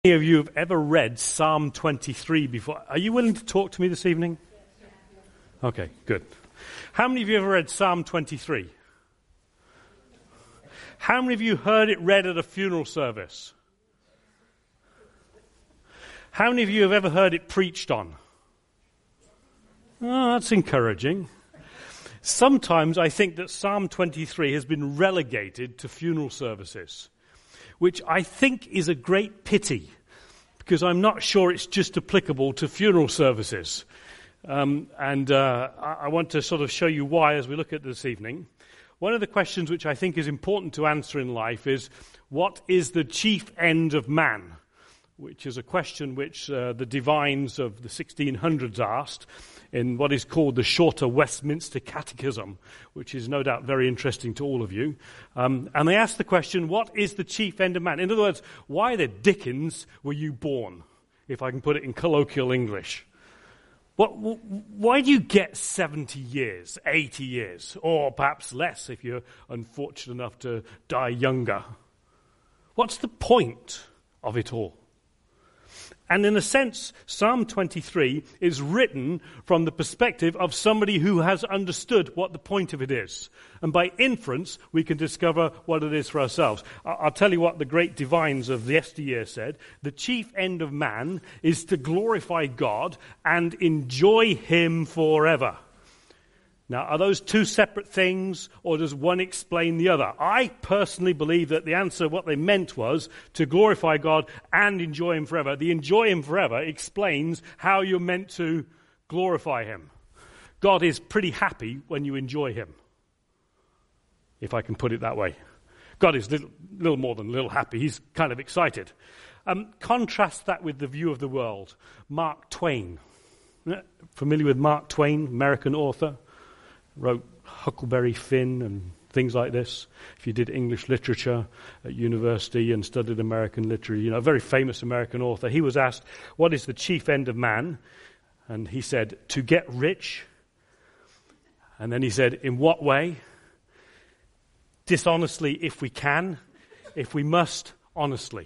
Any of you have ever read Psalm 23 before? Are you willing to talk to me this evening? Okay, good. How many of you have ever read Psalm 23? How many of you heard it read at a funeral service? How many of you have ever heard it preached on? Oh, that's encouraging. Sometimes I think that Psalm 23 has been relegated to funeral services, which I think is a great pity, because I'm not sure it's just applicable to funeral services. I want to sort of show you why as we look at this evening. One of the questions which I think is important to answer in life is, what is the chief end of man? Which is a question which the divines of the 1600s asked in what is called the Shorter Westminster Catechism, which is no doubt very interesting to all of you. And they asked the question, what is the chief end of man? In other words, why the dickens were you born, if I can put it in colloquial English? Why do you get 70 years, 80 years, or perhaps less if you're unfortunate enough to die younger? What's the point of it all? And in a sense, Psalm 23 is written from the perspective of somebody who has understood what the point of it is. And by inference, we can discover what it is for ourselves. I'll tell you what the great divines of yesteryear said. The chief end of man is to glorify God and enjoy Him forever. Now, are those two separate things, or does one explain the other? I personally believe that the answer, what they meant was to glorify God and enjoy Him forever. The enjoy Him forever explains how you're meant to glorify Him. God is pretty happy when you enjoy Him, if I can put it that way. God is little more than a little happy. He's kind of excited. Contrast that with the view of the world. Mark Twain. Familiar with Mark Twain, American author? Wrote Huckleberry Finn and things like this. If you did English literature at university and studied American literature, a very famous American author, he was asked, what is the chief end of man? And he said, to get rich. And then he said, in what way? Dishonestly, if we can. If we must, honestly.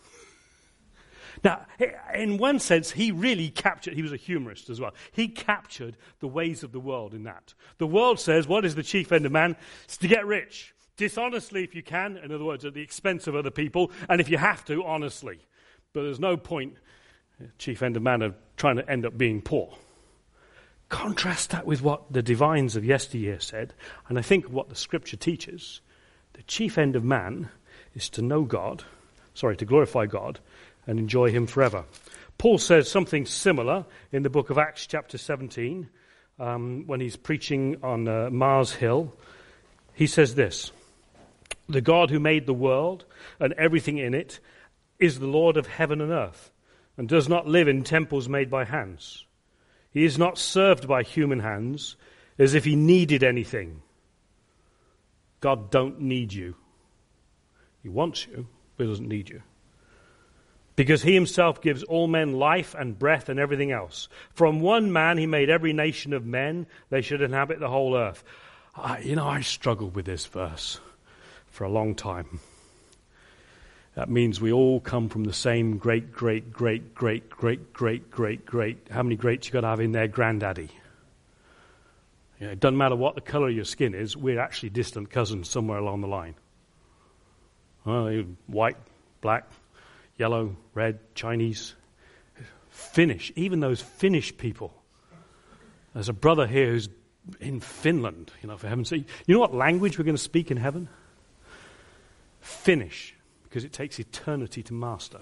Now, in one sense, he really captured, he was a humorist as well, he captured the ways of the world in that. The world says, what is the chief end of man? It's to get rich. Dishonestly if you can, in other words, at the expense of other people, and if you have to, honestly. But there's no point, chief end of man, of trying to end up being poor. Contrast that with what the divines of yesteryear said, and I think what the scripture teaches. The chief end of man is to know God, to glorify God, and enjoy Him forever. Paul says something similar in the book of Acts chapter 17, when he's preaching on Mars Hill. He says this, the God who made the world and everything in it is the Lord of heaven and earth, and does not live in temples made by hands. He is not served by human hands as if He needed anything. God don't need you. He wants you, but He doesn't need you. Because He Himself gives all men life and breath and everything else. From one man He made every nation of men. They should inhabit the whole earth. I struggled with this verse for a long time. That means we all come from the same great. How many greats you got to have in there? Granddaddy. It doesn't matter what the color of your skin is. We're actually distant cousins somewhere along the line. White, black, yellow, red, Chinese, Finnish, even those Finnish people. There's a brother here who's in Finland, for heaven's sake. You know what language we're going to speak in heaven? Finnish, because it takes eternity to master.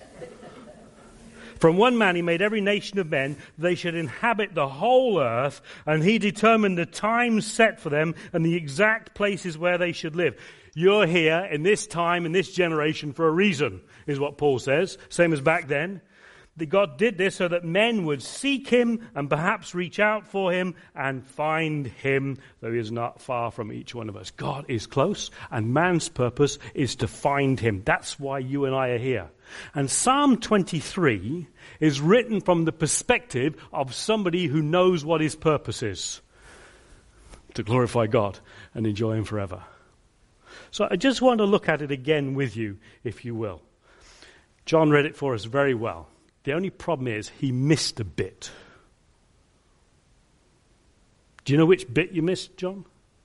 From one man He made every nation of men. They should inhabit the whole earth, and He determined the time set for them and the exact places where they should live. You're here in this time, in this generation, for a reason, is what Paul says, same as back then. That God did this so that men would seek Him and perhaps reach out for Him and find Him, though He is not far from each one of us. God is close, and man's purpose is to find Him. That's why you and I are here. And Psalm 23 is written from the perspective of somebody who knows what his purpose is. To glorify God and enjoy Him forever. So I just want to look at it again with you, if you will. John read it for us very well. The only problem is he missed a bit. Do you know which bit you missed, John?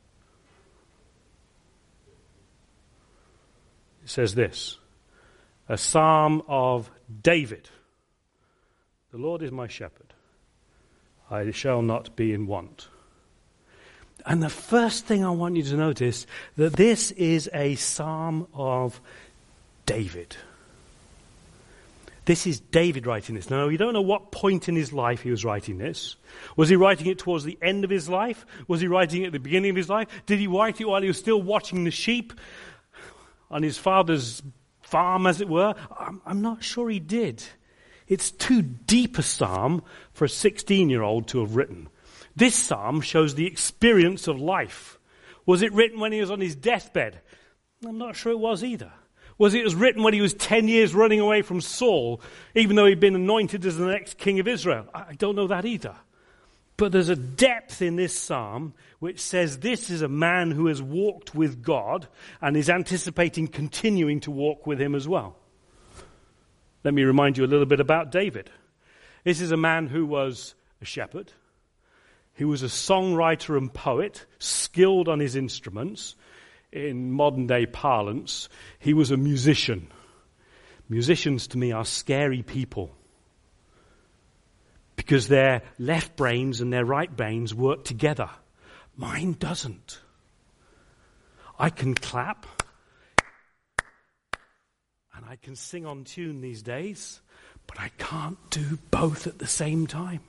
It says this, a psalm of David. The Lord is my shepherd. I shall not be in want. And the first thing I want you to notice, that this is a psalm of David. This is David writing this. Now, we don't know what point in his life he was writing this. Was he writing it towards the end of his life? Was he writing it at the beginning of his life? Did he write it while he was still watching the sheep on his father's farm, as it were? I'm not sure he did. It's too deep a psalm for a 16-year-old to have written. This psalm shows the experience of life. Was it written when he was on his deathbed? I'm not sure it was either. Was it written when he was 10 years running away from Saul, even though he'd been anointed as the next king of Israel? I don't know that either. But there's a depth in this psalm which says this is a man who has walked with God and is anticipating continuing to walk with him as well. Let me remind you a little bit about David. This is a man who was a shepherd. He was a songwriter and poet, skilled on his instruments. In modern-day parlance, he was a musician. Musicians, to me, are scary people because their left brains and their right brains work together. Mine doesn't. I can clap and I can sing on tune these days, but I can't do both at the same time.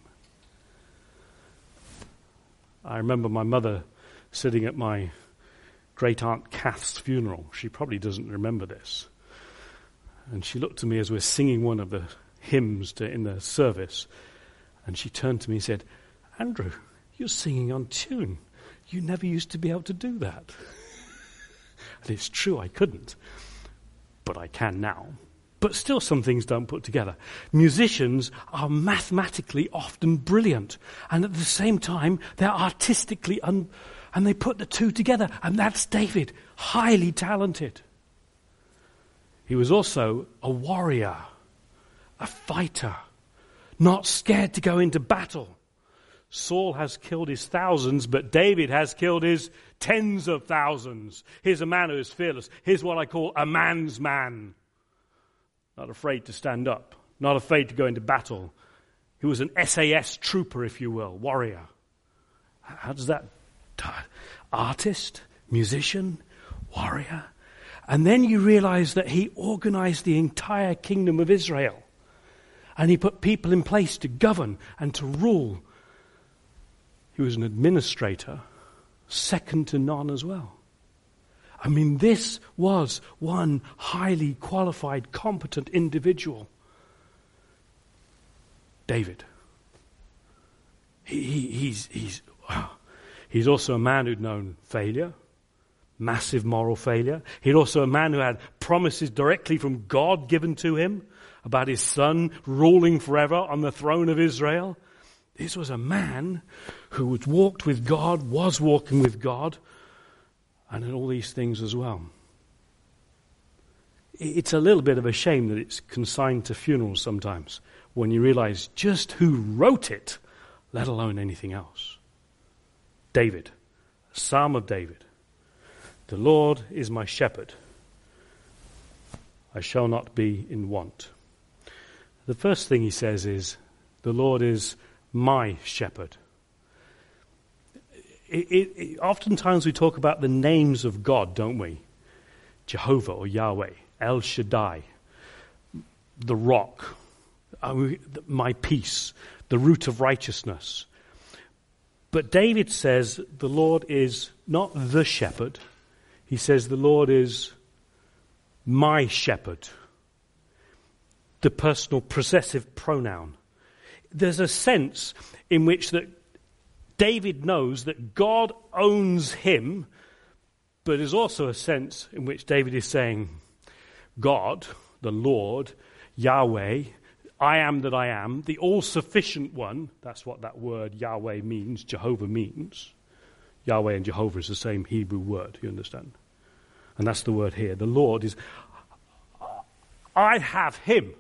I remember my mother sitting at my great-aunt Kath's funeral. She probably doesn't remember this. And she looked at me as we're singing one of the hymns in the service, and she turned to me and said, Andrew, you're singing on tune. You never used to be able to do that. And it's true, I couldn't. But I can now. But still some things don't put together. Musicians are mathematically often brilliant. And at the same time, they're artistically and they put the two together. And that's David, highly talented. He was also a warrior, a fighter, not scared to go into battle. Saul has killed his thousands, but David has killed his tens of thousands. Here's a man who is fearless. Here's what I call a man's man. Not afraid to stand up, not afraid to go into battle. He was an SAS trooper, if you will, warrior. How does that? Artist, musician, warrior. And then you realize that he organized the entire kingdom of Israel. And he put people in place to govern and to rule. He was an administrator, second to none as well. I mean, this was one highly qualified, competent individual. David. He's also a man who'd known failure, massive moral failure. He'd also a man who had promises directly from God given to him about his son ruling forever on the throne of Israel. This was a man who had walked with God, was walking with God, and in all these things as well. It's a little bit of a shame that it's consigned to funerals sometimes when you realize just who wrote it, let alone anything else. David, a Psalm of David. The Lord is my shepherd. I shall not be in want. The first thing he says is, the Lord is my shepherd. Oftentimes we talk about the names of God, don't we? Jehovah or Yahweh, El Shaddai, the rock, my peace, the root of righteousness. But David says the Lord is not the shepherd. He says the Lord is my shepherd. The personal possessive pronoun. There's a sense in which that David knows that God owns him, but there's also a sense in which David is saying, God, the Lord, Yahweh, I am that I am, the all-sufficient one, that's what that word Yahweh means, Jehovah means. Yahweh and Jehovah is the same Hebrew word, you understand? And that's the word here. The Lord is, I have him.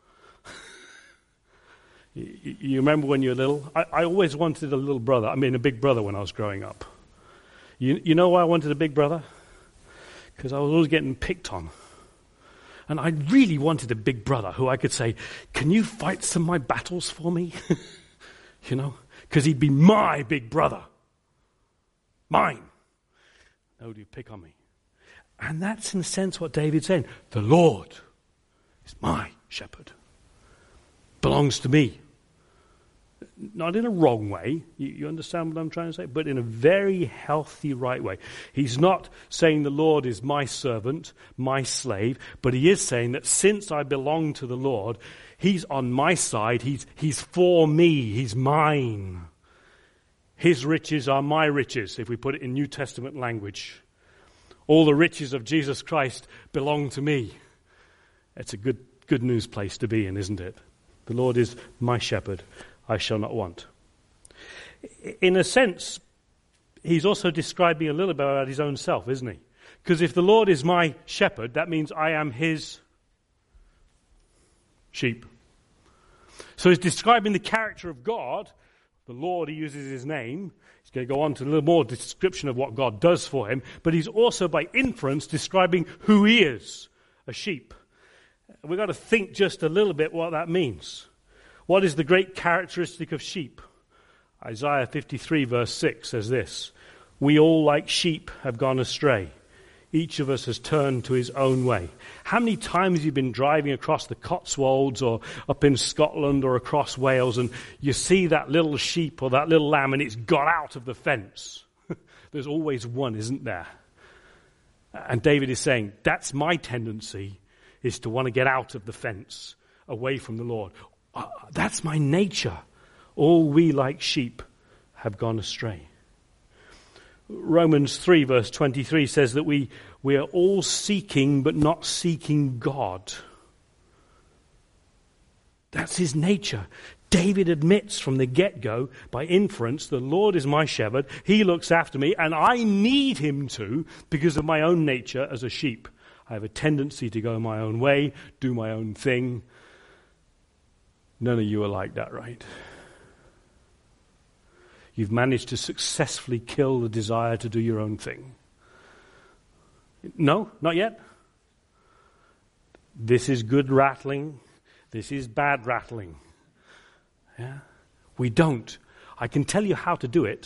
You remember when you were little? I always wanted a little brother. I mean, a big brother when I was growing up. You know why I wanted a big brother? Because I was always getting picked on. And I really wanted a big brother who I could say, can you fight some of my battles for me? You know? Because he'd be my big brother. Mine. Nobody would pick on me. And that's in a sense what David's saying. The Lord is my shepherd. Belongs to me. Not in a wrong way, you understand what I'm trying to say, but in a very healthy, right way. He's not saying the Lord is my servant, my slave, but he is saying that since I belong to the Lord, he's on my side, he's for me, he's mine. His riches are my riches, if we put it in New Testament language. All the riches of Jesus Christ belong to me. It's a good news place to be in, isn't it? The Lord is my shepherd. I shall not want. In a sense, he's also describing a little bit about his own self, isn't he? Because if the Lord is my shepherd, that means I am his sheep. So he's describing the character of God. The Lord, he uses his name. He's going to go on to a little more description of what God does for him. But he's also, by inference, describing who he is, a sheep. We've got to think just a little bit what that means. What is the great characteristic of sheep? Isaiah 53 verse 6 says this, we all like sheep have gone astray. Each of us has turned to his own way. How many times have you been driving across the Cotswolds or up in Scotland or across Wales and you see that little sheep or that little lamb and it's got out of the fence? There's always one, isn't there? And David is saying, that's my tendency, is to want to get out of the fence, away from the Lord. That's my nature. All we like sheep have gone astray. Romans 3 verse 23 says that we are all seeking but not seeking God. That's his nature. David admits from the get-go, by inference, the Lord is my shepherd, he looks after me, and I need him to because of my own nature as a sheep. I have a tendency to go my own way, do my own thing. None of you are like that, right? You've managed to successfully kill the desire to do your own thing. No, not yet. This is good rattling. This is bad rattling. Yeah? We don't. I can tell you how to do it.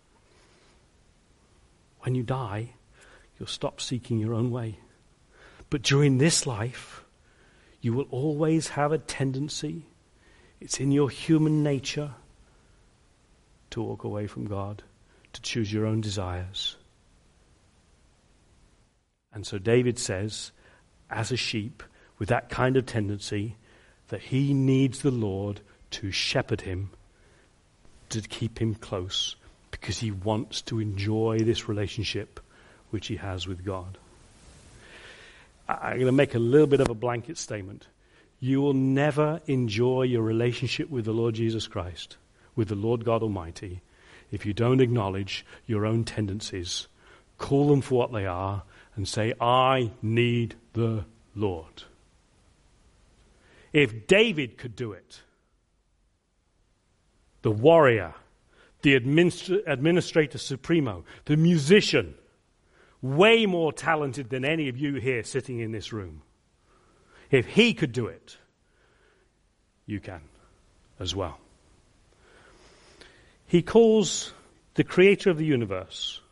When you die, you'll stop seeking your own way. But during this life, you will always have a tendency, it's in your human nature, to walk away from God, to choose your own desires. And so David says, as a sheep with that kind of tendency, that he needs the Lord to shepherd him, to keep him close, because he wants to enjoy this relationship which he has with God. I'm going to make a little bit of a blanket statement. You will never enjoy your relationship with the Lord Jesus Christ, with the Lord God Almighty, if you don't acknowledge your own tendencies, call them for what they are, and say, I need the Lord. If David could do it, the warrior, the administrator supremo, the musician, way more talented than any of you here sitting in this room, if he could do it, you can as well. He calls the creator of the universe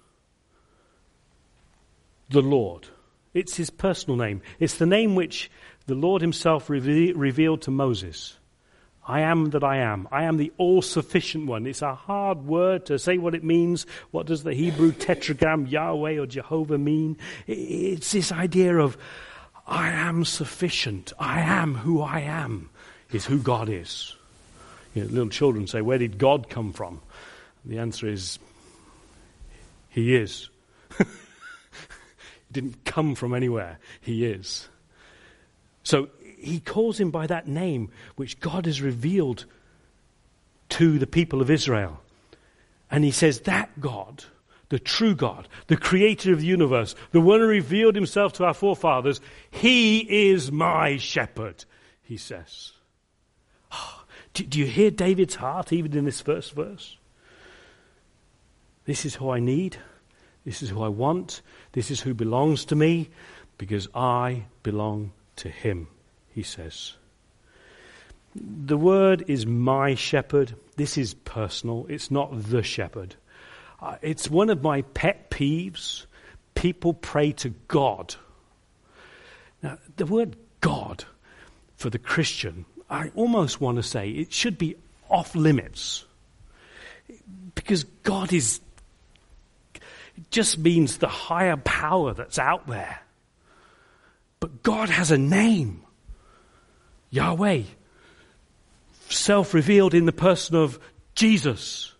the Lord. It's his personal name. It's the name which the Lord himself revealed to Moses. I am that I am. I am the all-sufficient one. It's a hard word to say what it means. What does the Hebrew tetragram Yahweh or Jehovah mean? It's this idea of I am sufficient. I am who I am is who God is. You know, little children say, where did God come from? The answer is, he is. He didn't come from anywhere. He is. So he calls him by that name which God has revealed to the people of Israel. And he says that God, the true God, the creator of the universe, the one who revealed himself to our forefathers, he is my shepherd, he says. Oh, do you hear David's heart even in this first verse? This is who I need. This is who I want. This is who belongs to me because I belong to him, he says. The word is my shepherd. This is personal. It's not the shepherd. It's one of my pet peeves. People pray to God. Now, the word God for the Christian, I almost want to say it should be off limits. Because God is, it just means the higher power that's out there. But God has a name. Yahweh. Self-revealed in the person of Jesus.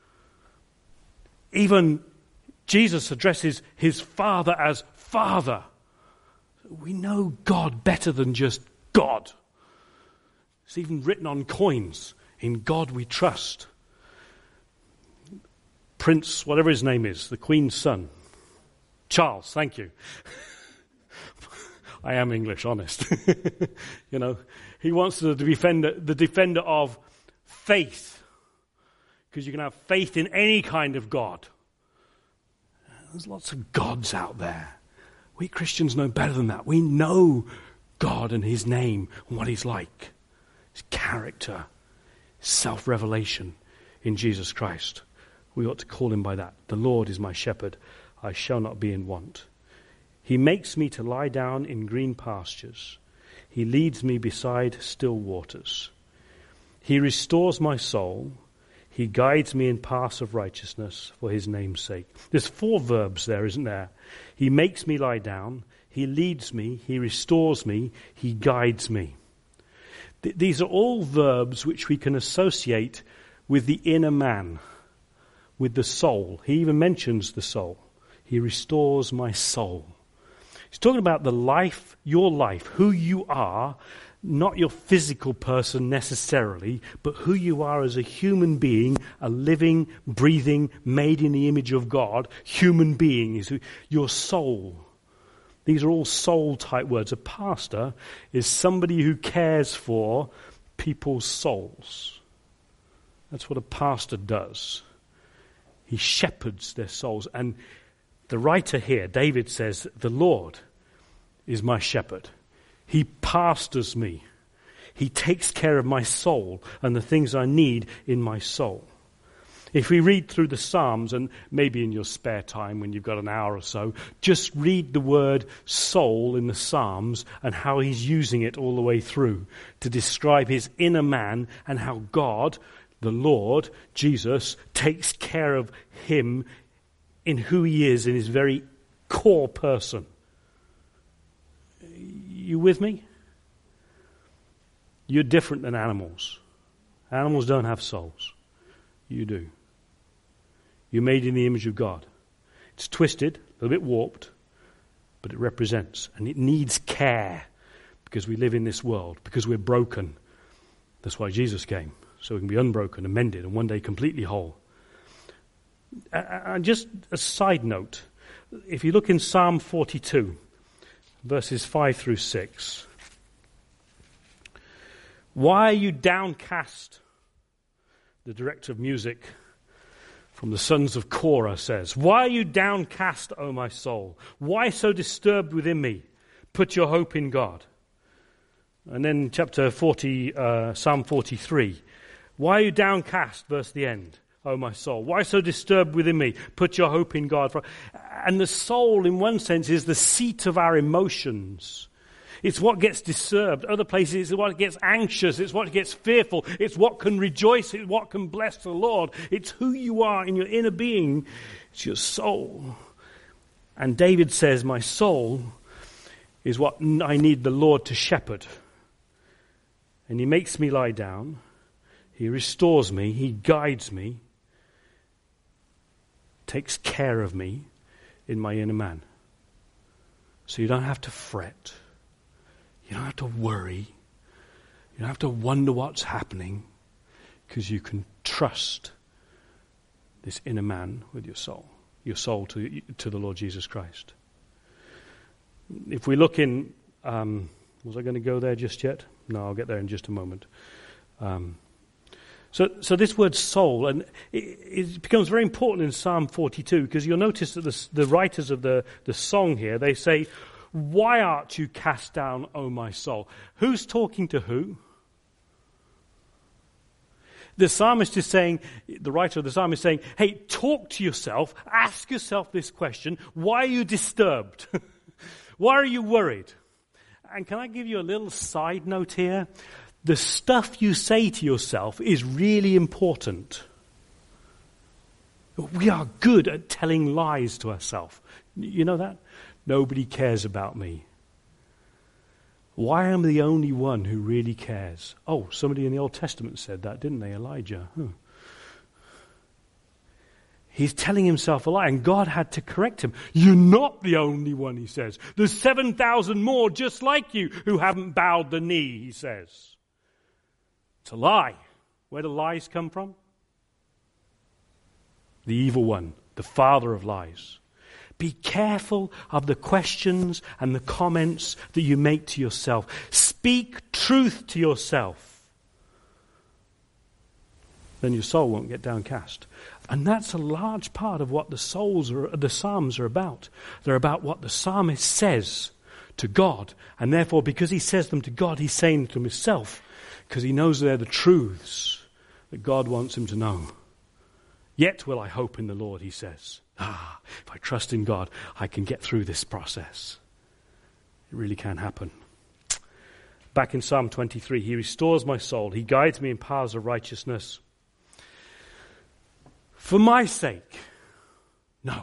Even Jesus addresses his Father as Father. We know God better than just God. It's even written on coins, in God we trust. Prince, whatever his name is, the Queen's son. Charles, thank you. I am English, honest. You know, he wants to defend the defender of faith. Because you can have faith in any kind of God. There's lots of gods out there. We Christians know better than that. We know God and his name and what he's like. His character, his self-revelation in Jesus Christ. We ought to call him by that. The Lord is my shepherd. I shall not be in want. He makes me to lie down in green pastures. He leads me beside still waters. He restores my soul. He guides me in paths of righteousness for his name's sake. There's 4 verbs there, isn't there? He makes me lie down. He leads me. He restores me. He guides me. These are all verbs which we can associate with the inner man, with the soul. He even mentions the soul. He restores my soul. He's talking about the life, your life, who you are, not your physical person necessarily, but who you are as a human being, a living, breathing, made in the image of God, human being, is your soul. These are all soul-type words. A pastor is somebody who cares for people's souls. That's what a pastor does. He shepherds their souls. And the writer here, David, says, the Lord is my shepherd. He pastors me. He takes care of my soul and the things I need in my soul. If we read through the Psalms, and maybe in your spare time when you've got an hour or so, just read the word soul in the Psalms and how he's using it all the way through to describe his inner man and how God, the Lord, Jesus, takes care of him in who he is, in his very core person. You with me? You're different than animals. Animals don't have souls. You do. You're made in the image of God. It's twisted, a little bit warped, but it represents, and it needs care because we live in this world, because we're broken. That's why Jesus came, so we can be unbroken and mended and one day completely whole. And just a side note, if you look in Psalm 42, verses 5 through 6, why are you downcast? The director of music from the sons of Korah says, why are you downcast, O my soul? Why so disturbed within me? Put your hope in God. And then chapter 40, Psalm 43, why are you downcast, verse the end, O my soul? Why so disturbed within me? Put your hope in God. And the soul, in one sense, is the seat of our emotions. It's what gets disturbed. Other places, it's what gets anxious. It's what gets fearful. It's what can rejoice. It's what can bless the Lord. It's who you are in your inner being. It's your soul. And David says, my soul is what I need the Lord to shepherd. And he makes me lie down. He restores me. He guides me. Takes care of me in my inner man. So you don't have to fret. You don't have to worry. You don't have to wonder what's happening, because you can trust this inner man with your soul. your soul to the Lord Jesus Christ. If we look in, was I going to go there just yet? No, I'll get there in just a moment. So this word soul, and it becomes very important in Psalm 42, because you'll notice that the writers of the song here, they say, "Why art you cast down, O my soul?" Who's talking to who? The psalmist is saying, the writer of the psalm is saying, hey, talk to yourself, ask yourself this question: why are you disturbed? Why are you worried? And can I give you a little side note here? The stuff you say to yourself is really important. We are good at telling lies to ourselves. You know that? Nobody cares about me. Why am I the only one who really cares? Oh, somebody in the Old Testament said that, didn't they? Elijah. He's telling himself a lie, and God had to correct him. You're not the only one, he says. There's 7,000 more just like you who haven't bowed the knee, he says. It's a lie. Where do lies come from? The evil one, the father of lies. Be careful of the questions and the comments that you make to yourself. Speak truth to yourself. Then your soul won't get downcast. And that's a large part of what the Psalms are about. They're about what the psalmist says to God. And therefore, because he says them to God, he's saying them to himself, because he knows they're the truths that God wants him to know. Yet will I hope in the Lord, he says. If I trust in God, I can get through this process. It really can happen. Back in Psalm 23, he restores my soul. He guides me in paths of righteousness. For my sake. No.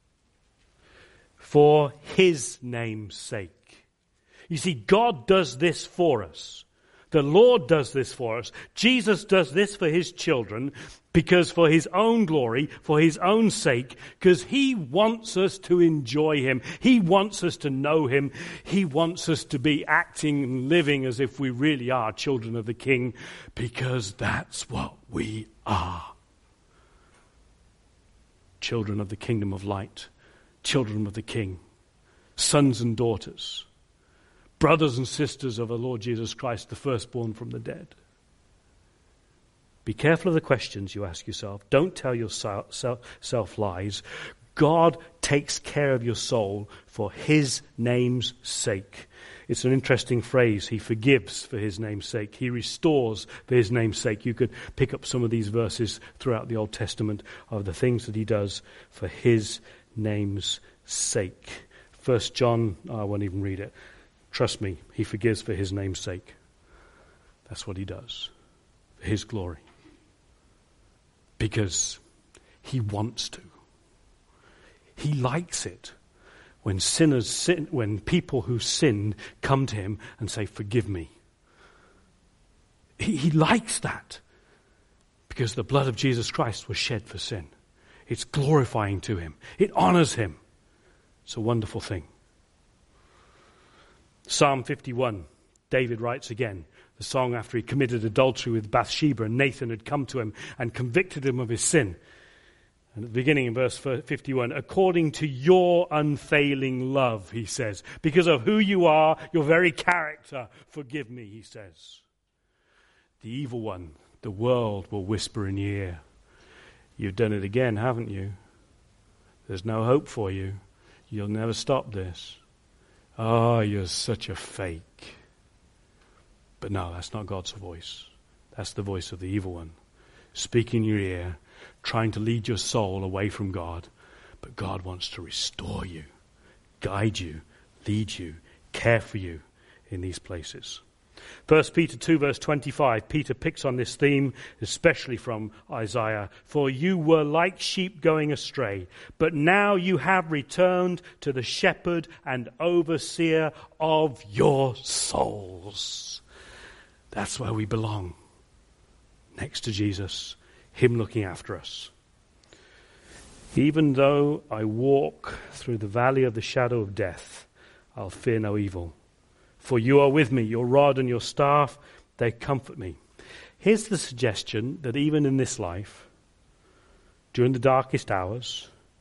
For his name's sake. You see, God does this for us. The Lord does this for us. Jesus does this for his children, because for his own glory, for his own sake, because he wants us to enjoy him. He wants us to know him. He wants us to be acting and living as if we really are children of the King, because that's what we are. Children of the kingdom of light, children of the King, sons and daughters, brothers and sisters of the Lord Jesus Christ, the firstborn from the dead. Be careful of the questions you ask yourself. Don't tell yourself lies. God takes care of your soul for his name's sake. It's an interesting phrase. He forgives for his name's sake. He restores for his name's sake. You could pick up some of these verses throughout the Old Testament of the things that he does for his name's sake. 1 John, I won't even read it. Trust me, he forgives for his name's sake. That's what he does, for his glory. Because he wants to. He likes it when sinners sin, when people who sinned come to him and say, forgive me. He likes that, because the blood of Jesus Christ was shed for sin. It's glorifying to him. It honors him. It's a wonderful thing. Psalm 51, David writes again, the song after he committed adultery with Bathsheba, and Nathan had come to him and convicted him of his sin. And at the beginning in verse 51, according to your unfailing love, he says, because of who you are, your very character, forgive me, he says. The evil one, the world, will whisper in your ear, you've done it again, haven't you? There's no hope for you. You'll never stop this. Oh, you're such a fake. But no, that's not God's voice. That's the voice of the evil one, speaking in your ear, trying to lead your soul away from God. But God wants to restore you, guide you, lead you, care for you in these places. 1 Peter 2 verse 25, Peter picks on this theme, especially from Isaiah. For you were like sheep going astray, but now you have returned to the shepherd and overseer of your souls. That's where we belong, next to Jesus, him looking after us. Even though I walk through the valley of the shadow of death, I'll fear no evil. For you are with me, your rod and your staff, they comfort me. Here's the suggestion that even in this life, during the darkest hours,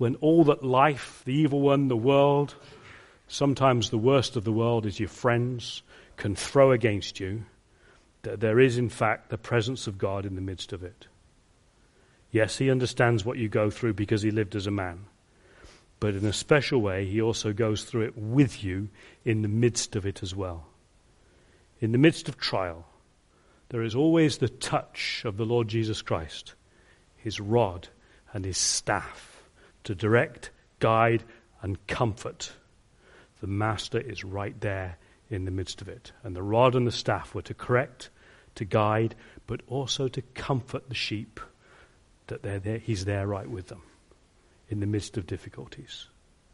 when all that life, the evil one, the world, sometimes the worst of the world is your friends, can throw against you, that there is in fact the presence of God in the midst of it. Yes, he understands what you go through because he lived as a man. But in a special way, he also goes through it with you in the midst of it as well. In the midst of trial, there is always the touch of the Lord Jesus Christ, his rod and his staff to direct, guide, and comfort. The Master is right there in the midst of it. And the rod and the staff were to correct, to guide, but also to comfort the sheep, that they're there, he's there right with them in the midst of difficulties.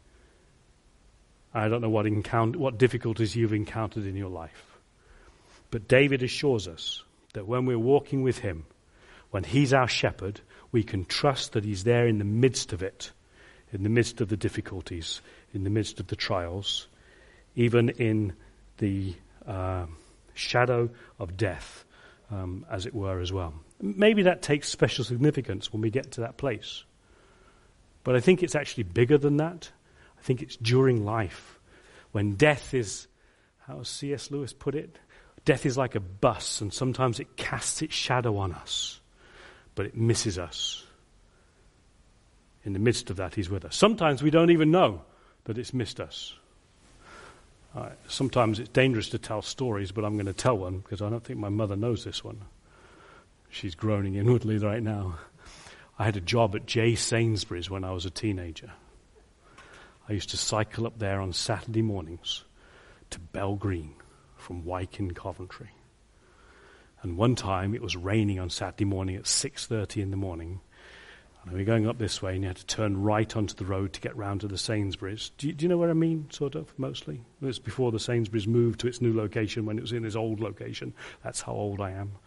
I don't know what difficulties you've encountered in your life. But David assures us that when we're walking with him, when he's our shepherd, we can trust that he's there in the midst of it, in the midst of the difficulties, in the midst of the trials, even in the shadow of death, as it were, as well. Maybe that takes special significance when we get to that place. But I think it's actually bigger than that. I think it's during life, when death is, how C.S. Lewis put it, death is like a bus, and sometimes it casts its shadow on us, but it misses us. In the midst of that, he's with us. Sometimes we don't even know that it's missed us. Sometimes it's dangerous to tell stories, but I'm going to tell one because I don't think my mother knows this one. She's groaning inwardly right now. I had a job at J. Sainsbury's when I was a teenager. I used to cycle up there on Saturday mornings to Bell Green from Wyke in Coventry. And one time it was raining on Saturday morning at 6:30 in the morning. And we were going up this way and you had to turn right onto the road to get round to the Sainsbury's. Do you know what I mean, sort of, mostly? It was before the Sainsbury's moved to its new location when it was in its old location. That's how old I am.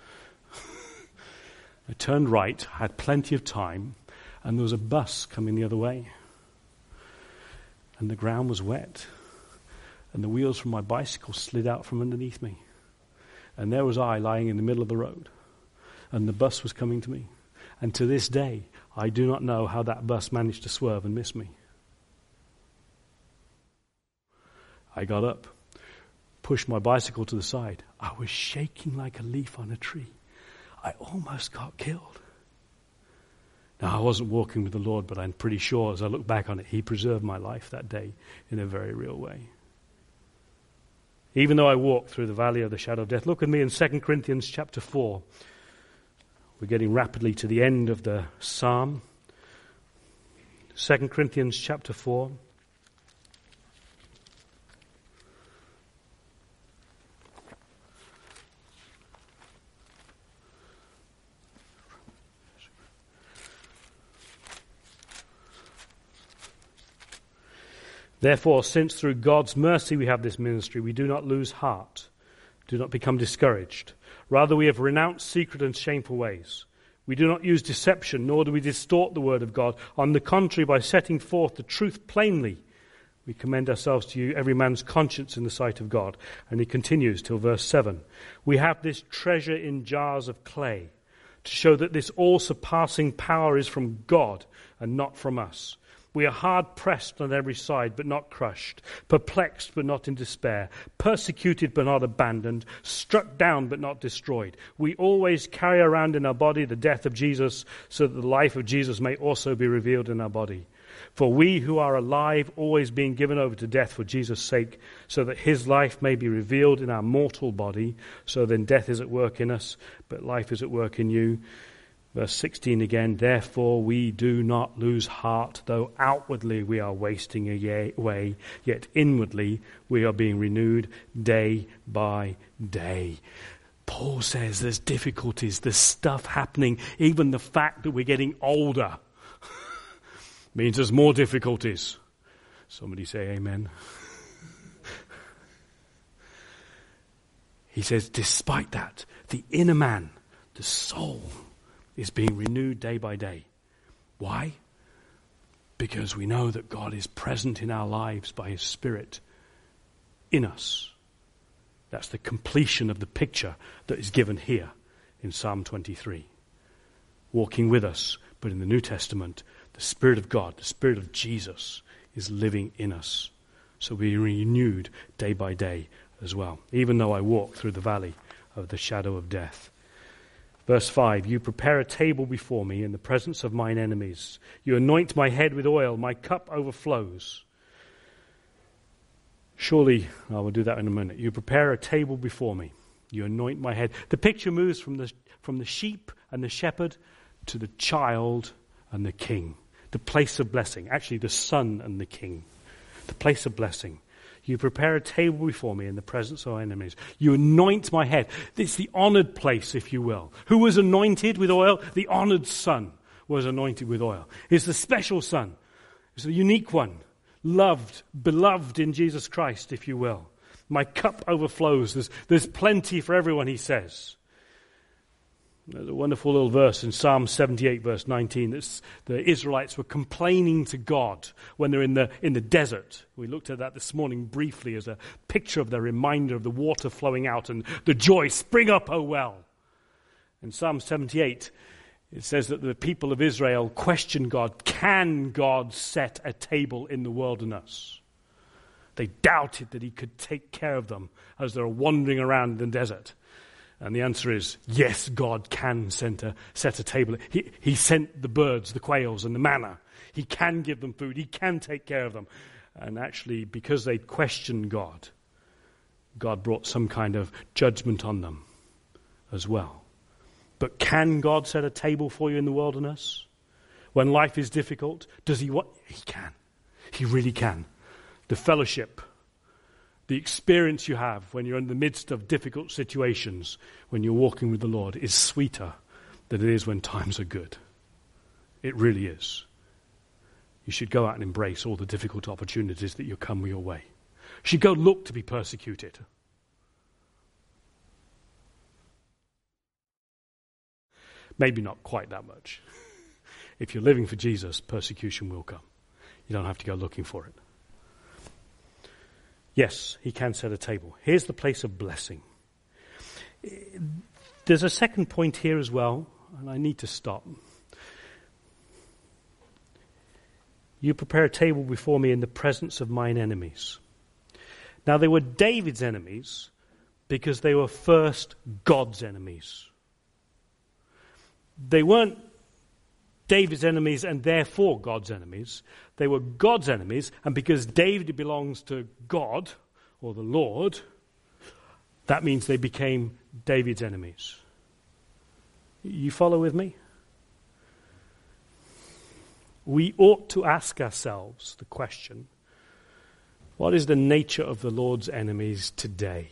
I turned right, had plenty of time, and there was a bus coming the other way. And the ground was wet. And the wheels from my bicycle slid out from underneath me. And there was I lying in the middle of the road. And the bus was coming to me. And to this day, I do not know how that bus managed to swerve and miss me. I got up, pushed my bicycle to the side. I was shaking like a leaf on a tree. I almost got killed. Now, I wasn't walking with the Lord, but I'm pretty sure as I look back on it, he preserved my life that day in a very real way. Even though I walked through the valley of the shadow of death, look with me in 2 Corinthians chapter 4. We're getting rapidly to the end of the psalm. 2 Corinthians chapter 4. Therefore, since through God's mercy we have this ministry, we do not lose heart, do not become discouraged. Rather, we have renounced secret and shameful ways. We do not use deception, nor do we distort the word of God. On the contrary, by setting forth the truth plainly, we commend ourselves to you, every man's conscience in the sight of God. And he continues till verse 7. We have this treasure in jars of clay, to show that this all-surpassing power is from God and not from us. We are hard-pressed on every side, but not crushed, perplexed, but not in despair, persecuted, but not abandoned, struck down, but not destroyed. We always carry around in our body the death of Jesus, so that the life of Jesus may also be revealed in our body. For we who are alive, always being given over to death for Jesus' sake, so that his life may be revealed in our mortal body. So then death is at work in us, but life is at work in you. Verse 16 again, therefore we do not lose heart, though outwardly we are wasting away, yet inwardly we are being renewed day by day. Paul says there's difficulties, there's stuff happening. Even the fact that we're getting older means there's more difficulties. Somebody say amen. He says, despite that, the inner man, the soul, is being renewed day by day. Why? Because we know that God is present in our lives by his Spirit in us. That's the completion of the picture that is given here in Psalm 23. Walking with us, but in the New Testament, the The Spirit of God, the Spirit of Jesus is living in us. So we are renewed day by day as well. Even though I walk through the valley of the shadow of death. Verse 5, you prepare a table before me in the presence of mine enemies. You anoint my head with oil, my cup overflows. Surely, I will do that in a minute. You prepare a table before me. You anoint my head. The picture moves from the sheep and the shepherd to the child and the king. The place of blessing. Actually, the son and the king. The place of blessing. You prepare a table before me in the presence of my enemies. You anoint my head. It's the honored place, if you will. Who was anointed with oil? The honored son was anointed with oil. It's the special son. It's the unique one. Loved, beloved in Jesus Christ, if you will. My cup overflows. There's plenty for everyone, he says. There's a wonderful little verse in Psalm 78, verse 19. The Israelites were complaining to God when they're in the desert. We looked at that this morning briefly as a picture of the reminder of the water flowing out and the joy, spring up, O well. In Psalm 78, it says that the people of Israel questioned God. Can God set a table in the wilderness? They doubted that he could take care of them as they're wandering around in the desert. And the answer is, yes, God can set a table. He sent the birds, the quails, and the manna. He can give them food. He can take care of them. And actually, because they questioned God, God brought some kind of judgment on them as well. But can God set a table for you in the wilderness? When life is difficult, does he what? He can. He really can. The fellowship, the experience you have when you're in the midst of difficult situations, when you're walking with the Lord, is sweeter than it is when times are good. It really is. You should go out and embrace all the difficult opportunities that come your way. You should go look to be persecuted. Maybe not quite that much. If you're living for Jesus, persecution will come. You don't have to go looking for it. Yes, he can set a table. Here's the place of blessing. There's a second point here as well, and I need to stop. You prepare a table before me in the presence of mine enemies. Now, they were David's enemies because they were first God's enemies. They weren't David's enemies and therefore God's enemies. They were God's enemies, and because David belongs to God, or the Lord, that means they became David's enemies. You follow with me? We ought to ask ourselves the question, what is the nature of the Lord's enemies today?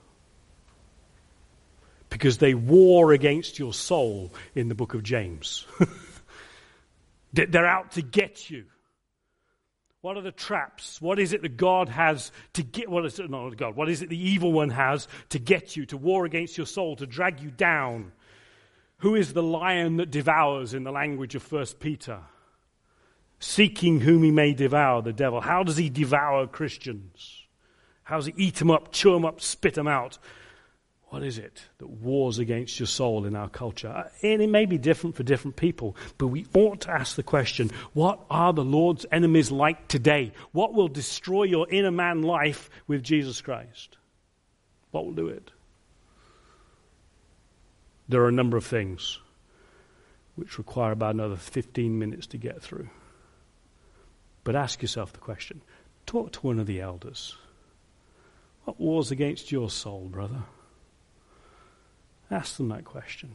Because they war against your soul in the book of James. They're out to get you. What are the traps? What is it that God has to get? What is it? Not God. What is it the evil one has to get you, to war against your soul, to drag you down? Who is the lion that devours in the language of 1 Peter? Seeking whom he may devour, the devil. How does he devour Christians? How does he eat them up, chew them up, spit them out? What is it that wars against your soul in our culture? And it may be different for different people, but we ought to ask the question, what are the Lord's enemies like today? What will destroy your inner man life with Jesus Christ? What will do it? There are a number of things which require about another 15 minutes to get through. But ask yourself the question. Talk to one of the elders. What wars against your soul, brother? Ask them that question.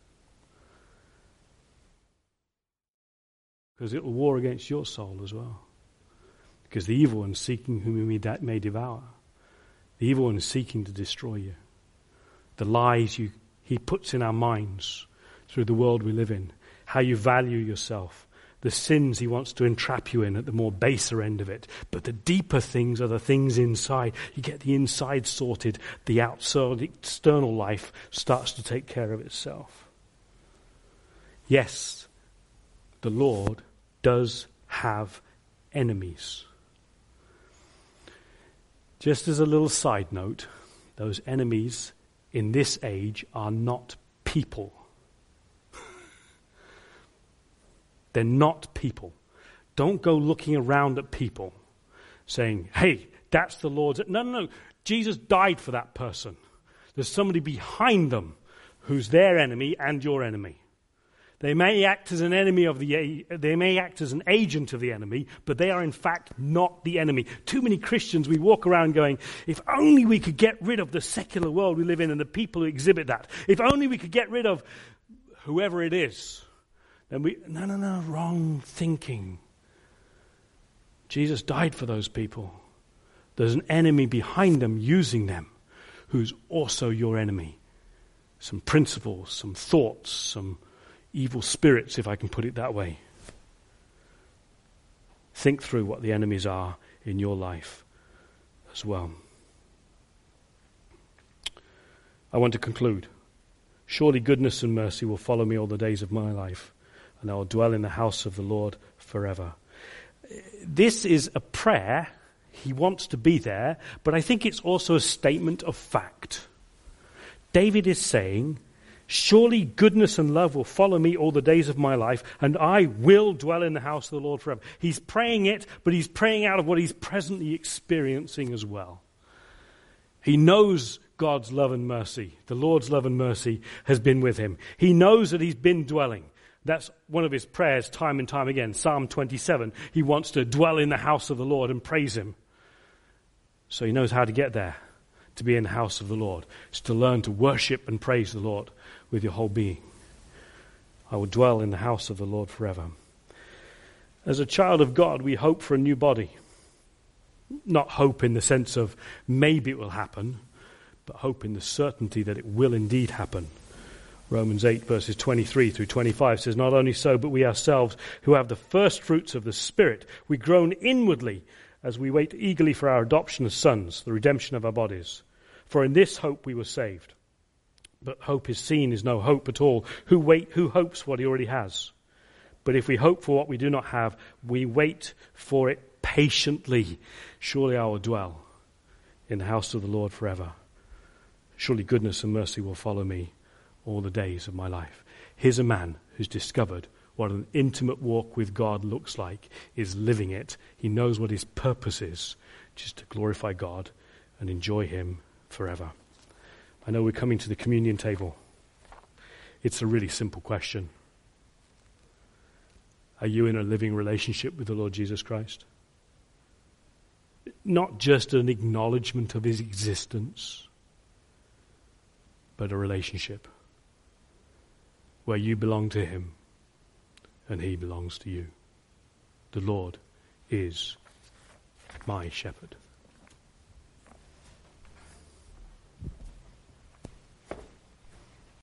Because it will war against your soul as well. Because the evil one is seeking whom he may devour. The evil one is seeking to destroy you. The lies he puts in our minds through the world we live in. How you value yourself. The sins he wants to entrap you in at the more baser end of it. But the deeper things are the things inside. You get the inside sorted, the outside, external life starts to take care of itself. Yes, the Lord does have enemies. Just as a little side note, those enemies in this age are not people. They're not people. Don't go looking around at people saying, hey, that's the Lord's. No. Jesus died for that person. There's somebody behind them who's their enemy and your enemy. They may act as an enemy they may act as an agent of the enemy, but they are in fact not the enemy. Too many Christians, we walk around going, if only we could get rid of the secular world we live in and the people who exhibit that. If only we could get rid of whoever it is. Then no, wrong thinking. Jesus died for those people. There's an enemy behind them using them who's also your enemy. Some principles, some thoughts, some evil spirits, if I can put it that way. Think through what the enemies are in your life as well. I want to conclude. Surely goodness and mercy will follow me all the days of my life, and I will dwell in the house of the Lord forever. This is a prayer. He wants to be there, but I think it's also a statement of fact. David is saying, surely goodness and love will follow me all the days of my life, and I will dwell in the house of the Lord forever. He's praying it, but he's praying out of what he's presently experiencing as well. He knows God's love and mercy. The Lord's love and mercy has been with him. He knows that he's been dwelling. That's one of his prayers time and time again. Psalm 27, he wants to dwell in the house of the Lord and praise him. So he knows how to get there, to be in the house of the Lord. It's to learn to worship and praise the Lord with your whole being. I will dwell in the house of the Lord forever. As a child of God, we hope for a new body. Not hope in the sense of maybe it will happen, but hope in the certainty that it will indeed happen. Romans 8 verses 23 through 25 says, not only so, but we ourselves who have the first fruits of the Spirit, we groan inwardly as we wait eagerly for our adoption as sons, the redemption of our bodies. For in this hope we were saved. But hope is seen is no hope at all. Who hopes what he already has? But if we hope for what we do not have, we wait for it patiently. Surely I will dwell in the house of the Lord forever. Surely goodness and mercy will follow me all the days of my life. Here's a man who's discovered what an intimate walk with God looks like, is living it. He knows what his purpose is, which is to glorify God and enjoy him forever. I know we're coming to the communion table. It's a really simple question. Are you in a living relationship with the Lord Jesus Christ? Not just an acknowledgement of his existence, but a relationship where you belong to him and he belongs to you. The Lord is my shepherd.